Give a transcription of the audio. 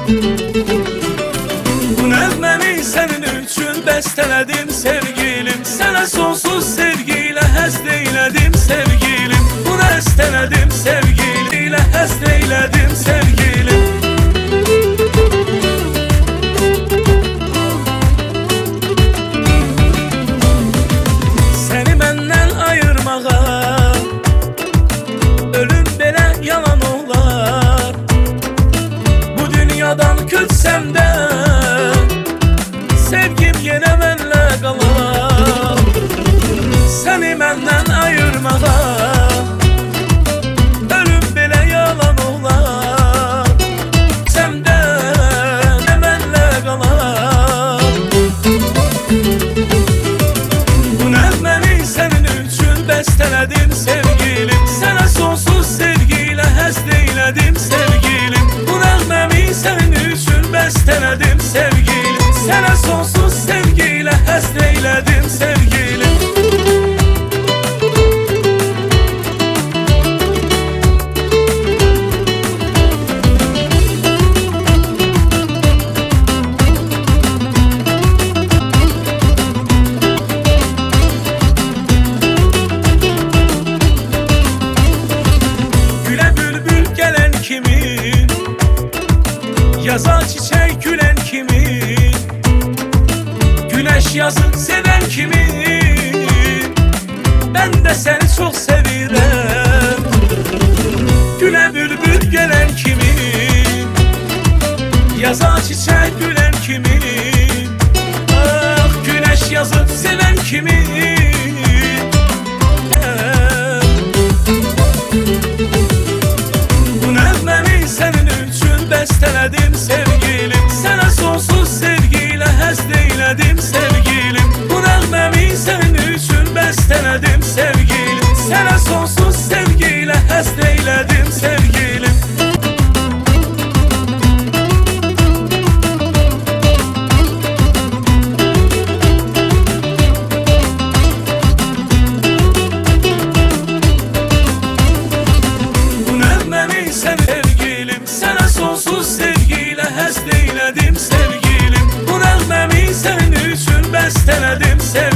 Bu nəğməni sənin üçün bəstələdim sevgilim. Sənə sonsuz sevgiyle həsd eylədim sevgilim. Bunu əstələdim sevgiyle həsd eylədim sevgilim. Səni məndən ayırmağa ölüm belə yalan olar. Bu dünyadan köçsəm də sevgim yenə mənlə qalar. Səni məndən ayırmağa ölüm belə yalan olar. Sən də mənlə qalar. Bu nəğməni sənin üçün bəstələdim sevgilim. Sənə sonsuz sevgiyle həsd eylədim sevgilim. Bu nəğməni sənin üçün bəstələdim sevgilim. Sənə sonsuz sevgiyle həsd eylədim sevgilim. Gülə bülbül gələn kimin, yaza çiçək gülən kimin, güneş yazı sevən kimin, ben de seni çok sevirəm. Gülə bülbül gələn kimin, yaza çiçək gülən kimin, ah güneş yazı sevən kimin. Bu nəğməni sənin üçün bəstələdim sevgilim. Sənə sonsuz sevgiyle həsd eylədim sevgilim. Bu nəğməni sənin üçün bəstələdim sevgilim. Sənə sonsuz sevgiyle həsd eylədim sevgilim. Bu nəğməni sən sevgilim. Sənə sonsuz sevgiyle həsd eylədim sevgilim. Bu nəğməni sənin üçün bəstələdim sevgilim.